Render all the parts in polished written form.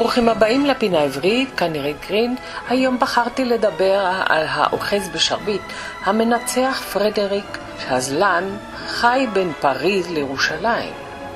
ברוכים הבאים לפינה עברית, כנראה גרין. היום בחרתי לדבר על האוחז בשרביט, המנצח פרדריק שזלן, חי בין פריז לירושלים.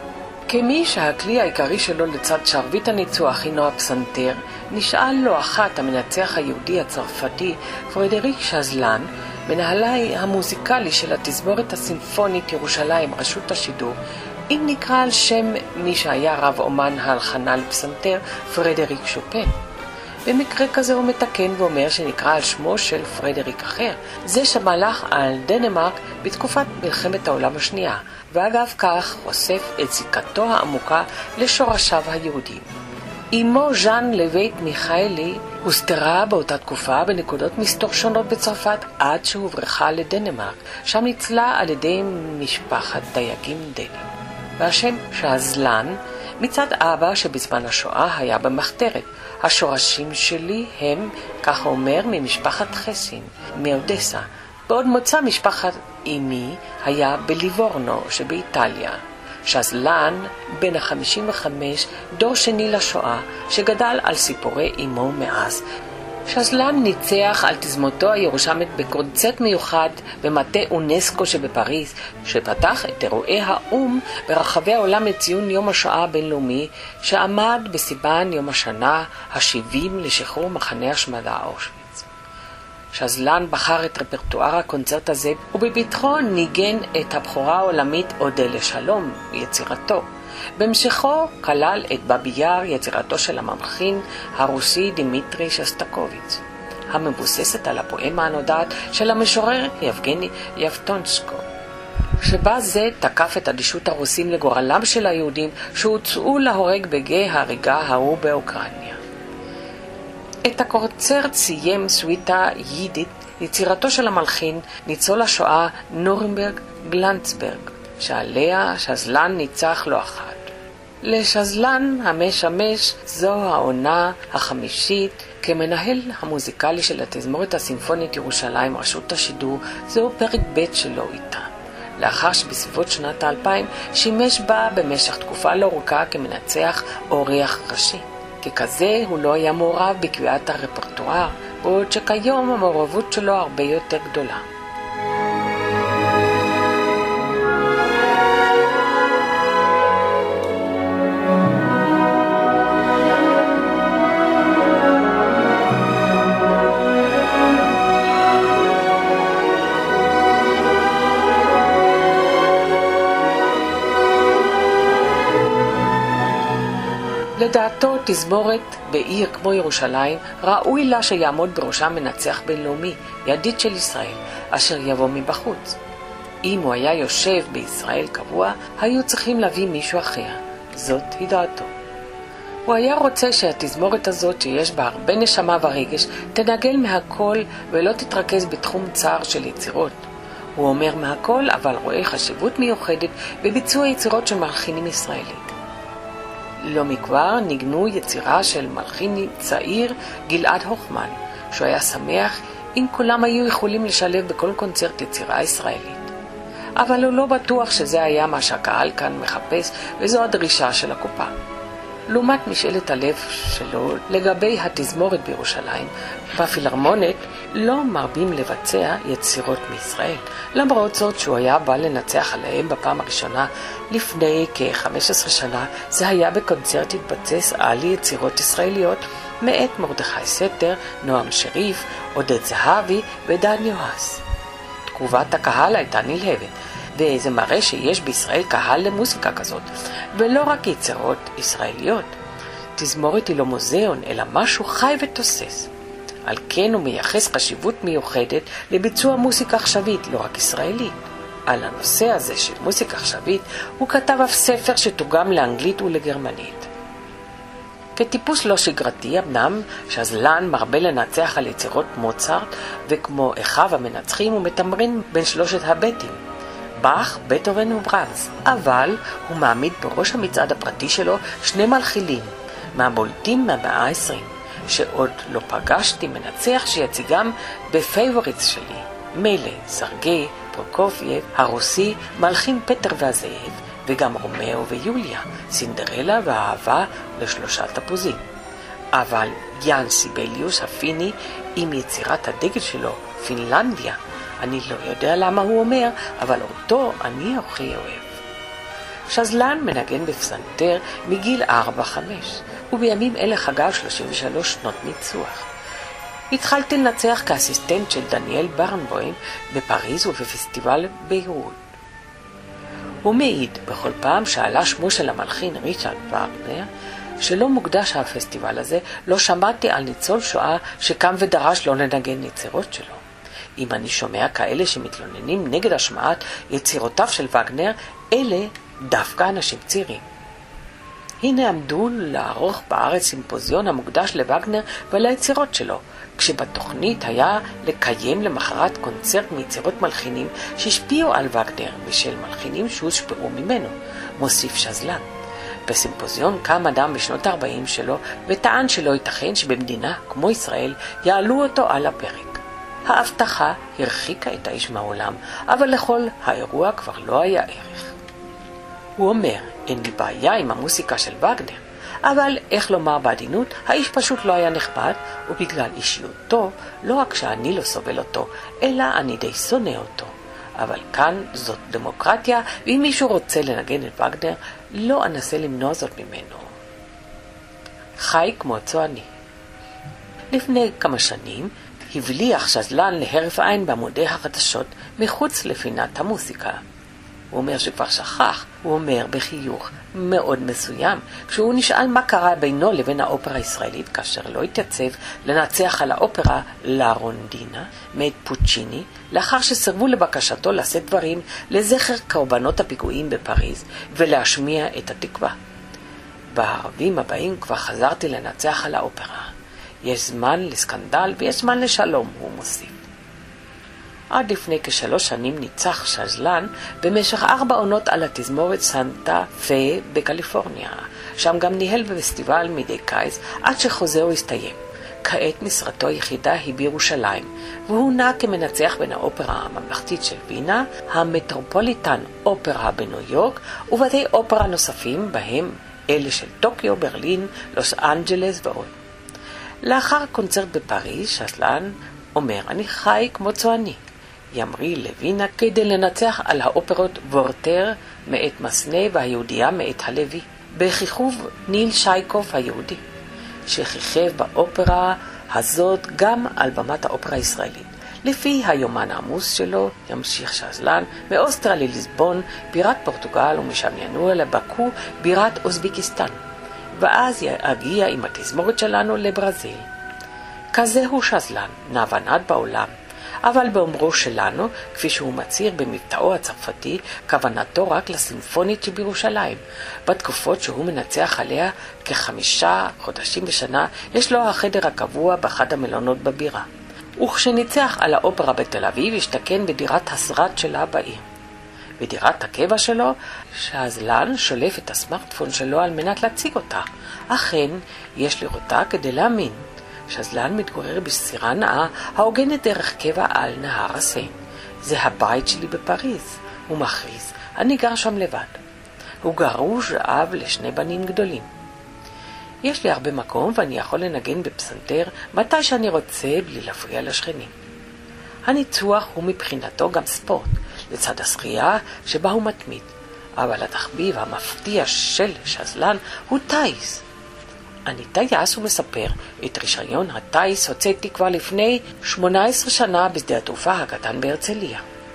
כמי שהכלי העיקרי שלו לצד שרביט הניצוח הינו הפסנתר, נשאל לא אחת המנצח היהודי הצרפתי פרדריק שזלן, מנהלי המוזיקלי של התזמורת הסימפונית ירושלים, רשות השידור, אם נקרא על שם מי שהיה רב אומן ההלחנה לפסנתר, פרדריק שופן. במקרה כזה הוא מתקן ואומר שנקרא על שמו של פרדריק אחר, זה שמלך על דנמרק בתקופת מלחמת העולם השנייה, ואגב כך חושף את זיקתו העמוקה לשורשיו היהודיים. אמו ז'אן לבית מיכאלי הוסתרה באותה תקופה בנקודות מסתור שונות בצרפת עד שהוברחה לדנמרק, שם ניצלה על ידי משפחת דייגים דנים. והשם שזלן מצד אבא שבזמן השואה היה במחתרת. השורשים שלי הם, כך אומר, ממשפחת חסין, מאודסה. בעוד מוצא משפחת אמי היה בליבורנו שבאיטליה. שזלן בן ה-55, דור שני לשואה, שגדל על סיפורי אמו מאז. שזלן ניצח על תזמורתו הירושלמית בקונצרט מיוחד במטה אונסקו שבפריז, שפתח את אירועי האו"ם ברחבי העולם לציון יום השואה הבינלאומי, שעמד בסיבן יום השנה ה-70 לשחרור מחנה השמדה אושוויץ. שזלן בחר את רפרטואר הקונצרט הזה, ובביטחון ניגן את הבכורה העולמית אודה לשלום, יצירתו. בהמשכו כלל את בבי יאר, יצירתו של המלחין הרוסי דימיטרי שסטקוביץ, המבוססת על הפואמה הנודעת של המשורר יבגני יבטונסקו, שבה זה תקף את אדישות הרוסים לגורלם של היהודים שהוצאו להורג בגיא ההריגה ההוא באוקראינה. את הקונצרט סיים סוויטה יידית, יצירתו של המלחין ניצול השואה נורנברג גלנצברג, שעליה שזלן ניצח לא אחת. לשזלן המשמש זו העונה החמישית כמנהל המוזיקלי של התזמורת הסימפונית ירושלים, רשות השידור. זהו פרק ב' שלו איתה. לאחר שבסביבות שנת 2000 שימש בה במשך תקופה לא ארוכה כמנצח אורח ראשי. ככזה הוא לא היה מעורב בקביעת הרפרטואר, בעוד שכיום המעורבות שלו הרבה יותר גדולה. לדעתו, תזמורת בעיר כמו ירושלים ראוי לה שיעמוד בראשה מנצח בינלאומי, ידיד של ישראל, אשר יבוא מבחוץ. אם הוא היה יושב בישראל קבוע, היו צריכים להביא מישהו אחר. זאת היא דעתו. הוא היה רוצה שהתזמורת הזאת, שיש בה הרבה נשמה ורגש, תנגל מהכל ולא תתרכז בתחום צער של יצירות. הוא אומר מהכל, אבל רואה חשיבות מיוחדת בביצוע יצירות של מלחינים ישראלים. לא מכבר ניגנו יצירה של מלחין צעיר, גלעד הוכמן, שהוא היה שמח אם כולם היו יכולים לשלב בכל קונצרט יצירה ישראלית. אבל הוא לא בטוח שזה היה מה שהקהל כאן מחפש, וזו הדרישה של הקופה. לעומת משאלת הלב שלו לגבי התזמורת בירושלים, בפילהרמונית לא מרבים לבצע יצירות מישראל. למרות זאת שהוא היה בא לנצח עליהם בפעם הראשונה לפני כ-15 שנה, זה היה בקונצרט התבצע על יצירות ישראליות מאת מרדכי סתר, נועם שריף, עודד זהבי ודן יוהס. תגובת הקהל הייתה נלהבת, וזה מראה שיש בישראל קהל למוזיקה כזאת, ולא רק יצירות ישראליות. תזמורת היא לא מוזיאון, אלא משהו חי ותוסס. על כן הוא מייחס חשיבות מיוחדת לביצוע מוזיקה עכשווית, לא רק ישראלית. על הנושא הזה של מוזיקה עכשווית הוא כתב אף ספר שתורגם לאנגלית ולגרמנית. כטיפוס לא שגרתי, אמנם שזלן מרבה לנצח על יצירות מוצרט, וכמו אחיו המנצחים הוא מתמרן בין שלושת הבתים, באך, בטהובן וברמס, אבל הוא מעמיד בראש המצעד הפרטי שלו שני מלחינים מהבולטים מהמאה ה-20, שעוד לא פגשתי מנצח שיציגם בפייבוריטס שלי. מילא, סרגי, פרוקופייב, הרוסי, מלחין פטר והזאב, וגם רומאו ויוליה, סינדרלה והאהבה לשלושה תפוזים. אבל יאן סיבליוס הפיני עם יצירת הדגל שלו, פינלנדיה, אני לא יודע למה הוא אומר, אבל אותו אני הכי אוהב. שזלן מנגן בפסנתר מגיל 4-5, ובימים אלה חגג 33 שנות ניצוח. התחלתי לנצח כאסיסטנט של דניאל ברנבוים בפריז ובפסטיבל ביירות. הוא מעיד בכל פעם שעלה שמו של המלחין ריצ'רד וגנר, שלא מוקדש הפסטיבל הזה, לא שמעתי על ניצול שואה שקם ודרש לא לנגן יצירות שלו. אם אני שומע כאלה שמתלוננים נגד השמעת יצירותיו של וגנר, אלה דווקא אנשים צעירים. הנה עמדו לערוך בארץ סימפוזיון המוקדש לווגנר וליצירות שלו, כשבתוכנית היה לקיים למחרת קונצרט מיצירות מלחינים שהשפיעו על וגנר ושל מלחינים שהושפעו ממנו, מוסיף שזלן. בסימפוזיון קם אדם בשנות ה-40 שלו וטען שלא ייתכן שבמדינה כמו ישראל יעלו אותו על הפרק. ההבטחה הרחיקה את האיש מהעולם, אבל לכל האירוע כבר לא היה ערך. הוא אומר, אין לי בעיה עם המוסיקה של וגנר, אבל איך לומר בעדינות, האיש פשוט לא היה נחמד, ובגלל אישיותו, לא רק שאני לא סובל אותו, אלא אני די שונא אותו. אבל כאן זאת דמוקרטיה, ואם מישהו רוצה לנגן את וגנר, לא אנסה למנוע זאת ממנו. חי כמו צועני. לפני כמה שנים הבליח שזלן להרף עין בעמודי החדשות מחוץ לפינת המוסיקה. הוא אומר שכבר שכח, הוא אומר בחיוך מאוד מסוים, כשהוא נשאל מה קרה בינו לבין האופרה הישראלית, כאשר לא התייצב לנצח על האופרה לה רונדינה, מאת פוצ'יני, לאחר שסרבו לבקשתו לשאת דברים לזכר קורבנות הפיגועים בפריז, ולהשמיע את התקווה. בערבים הבאים כבר חזרתי לנצח על האופרה. יש זמן לסקנדל ויש זמן לשלום, הוא מוסיף. עד לפני כ3 שנים ניצח שזלן במשך 4 עונות על התזמורת סנטה פה בקליפורניה. שם גם ניהל בפסטיבל מדי קיץ עד שחוזהו הסתיים. כעת משרתו היחידה היא בירושלים, והוא נע כמנצח בין האופרה הממלכתית של וינה, המטרופוליטן אופרה בניו יורק, ובתי אופרה נוספים בהם אלה של טוקיו, ברלין, לוס אנג'לס ועוד. לאחר קונצרט בפריז, שזלן אומר, אני חי כמו צועני. ימריא לווינה כדי לנצח על האופרות וורטר מאת מסנה והיהודייה מאת הלוי, בכיכוב ניל שייקוב היהודי, שכיכב באופרה הזאת גם על במת האופרה הישראלית. לפי היומן העמוס שלו ימשיך שזלן מאוסטריה לליסבון, בירת פורטוגל, ומשם ינוע לבקו, בירת אוזבקיסטן, ואז יגיע עם התזמורת שלנו לברזיל. כזה הוא שזלן, נע ונד בעולם, אבל באומרו שלנו, כפי שהוא מצהיר במבטאו הצרפתי, כוונתו רק לסימפונית שבירושלים. בתקופות שהוא מנצח עליה כ5 חודשים בשנה, יש לו החדר הקבוע באחד המלונות בבירה. וכשניצח על האופרה בתל אביב, השתכן בדירת הסרט שלה בעיר. בדירת הקבע שלו, שזלן שולף את הסמארטפון שלו על מנת להציג אותה. אכן, יש לראותה כדי להאמין. שזלן מתגורר בסירה נאה ההוגנת דרך קבע על נהר הסן. זה הבית שלי בפריז, הוא מכריז, אני גר שם לבד. הוא גרוש אב ל2 בנים גדולים. יש לי הרבה מקום ואני יכול לנגן בפסנתר מתי שאני רוצה בלי להפריע לשכנים. הניצוח הוא מבחינתו גם ספורט, לצד השחייה שבה הוא מתמיד. אבל התחביב המפתיע של שזלן הוא טייס. אני טייס, הוא מספר, את רישיון הטייס הוצאתי כבר לפני 18 שנה בשדה התעופה הקטן בהרצליה.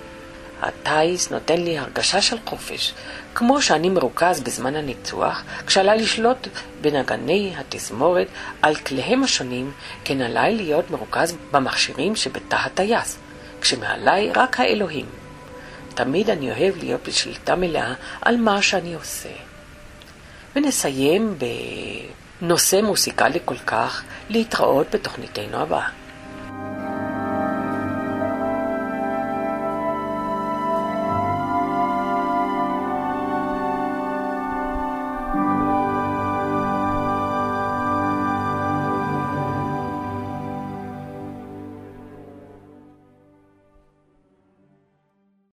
הטייס נותן לי הרגשה של חופש, כמו שאני מרוכז בזמן הניצוח, כשעליי לשלוט בנגני התזמורת על כליהם השונים, כן עליי להיות מרוכז במכשירים שבתא הטייס, כשמעליי רק האלוהים. תמיד אני אוהב להיות בשליטה מלאה על מה שאני עושה. ונסיים בנושא מוסיקלי כל כך, להתראות בתוכניתנו הבאה.